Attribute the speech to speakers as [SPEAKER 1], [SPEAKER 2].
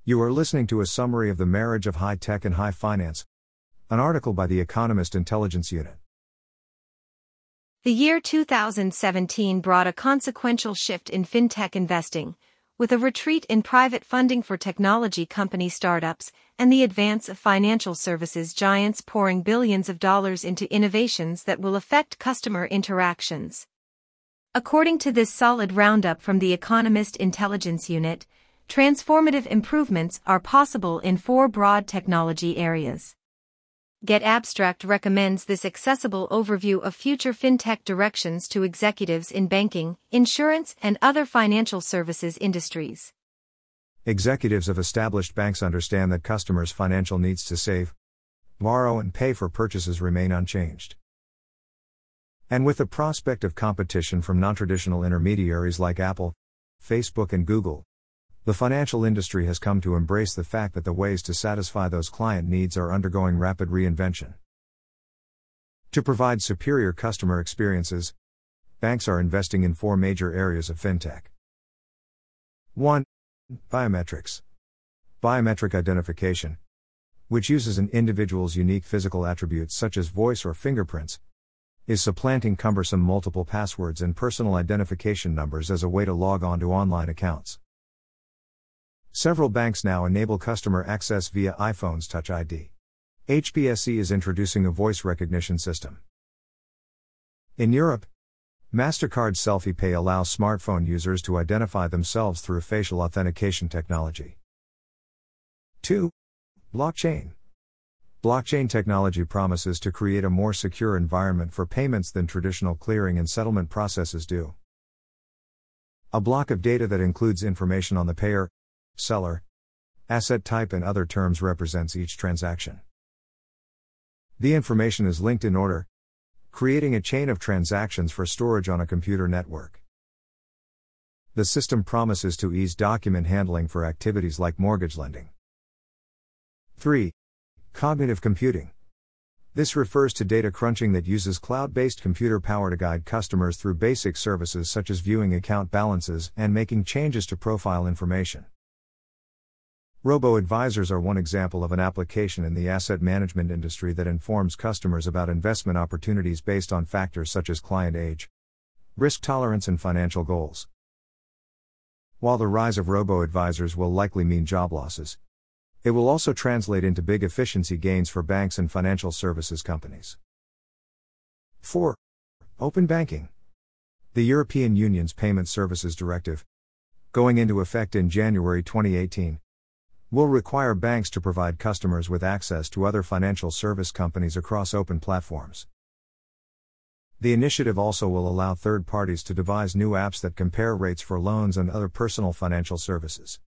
[SPEAKER 1] You are listening to a summary of The Marriage of High Tech and High Finance, an article by The Economist Intelligence Unit.
[SPEAKER 2] The year 2017 brought a consequential shift in fintech investing, with a retreat in private funding for technology company startups and the advance of financial services giants pouring billions of dollars into innovations that will affect customer interactions. According to this solid roundup from The Economist Intelligence Unit, transformative improvements are possible in 4 broad technology areas. GetAbstract recommends this accessible overview of future fintech directions to executives in banking, insurance, and other financial services industries.
[SPEAKER 1] Executives of established banks understand that customers' financial needs to save, borrow, and pay for purchases remain unchanged. And with the prospect of competition from non-traditional intermediaries like Apple, Facebook, and Google, the financial industry has come to embrace the fact that the ways to satisfy those client needs are undergoing rapid reinvention. To provide superior customer experiences, banks are investing in 4 major areas of fintech. 1. Biometrics. Biometric identification, which uses an individual's unique physical attributes such as voice or fingerprints, is supplanting cumbersome multiple passwords and personal identification numbers as a way to log on to online accounts. Several banks now enable customer access via iPhone's Touch ID. HSBC is introducing a voice recognition system. In Europe, MasterCard Selfie Pay allows smartphone users to identify themselves through facial authentication technology. 2. Blockchain. Blockchain technology promises to create a more secure environment for payments than traditional clearing and settlement processes do. A block of data that includes information on the payer, seller, asset type, and other terms represents each transaction. The information is linked in order, creating a chain of transactions for storage on a computer network. The system promises to ease document handling for activities like mortgage lending. 3. Cognitive computing. This refers to data crunching that uses cloud-based computer power to guide customers through basic services such as viewing account balances and making changes to profile information. Robo-advisors are one example of an application in the asset management industry that informs customers about investment opportunities based on factors such as client age, risk tolerance, and financial goals. While the rise of robo-advisors will likely mean job losses, it will also translate into big efficiency gains for banks and financial services companies. 4. Open banking. The European Union's Payment Services Directive, going into effect in January 2018, will require banks to provide customers with access to other financial service companies across open platforms. The initiative also will allow third parties to devise new apps that compare rates for loans and other personal financial services.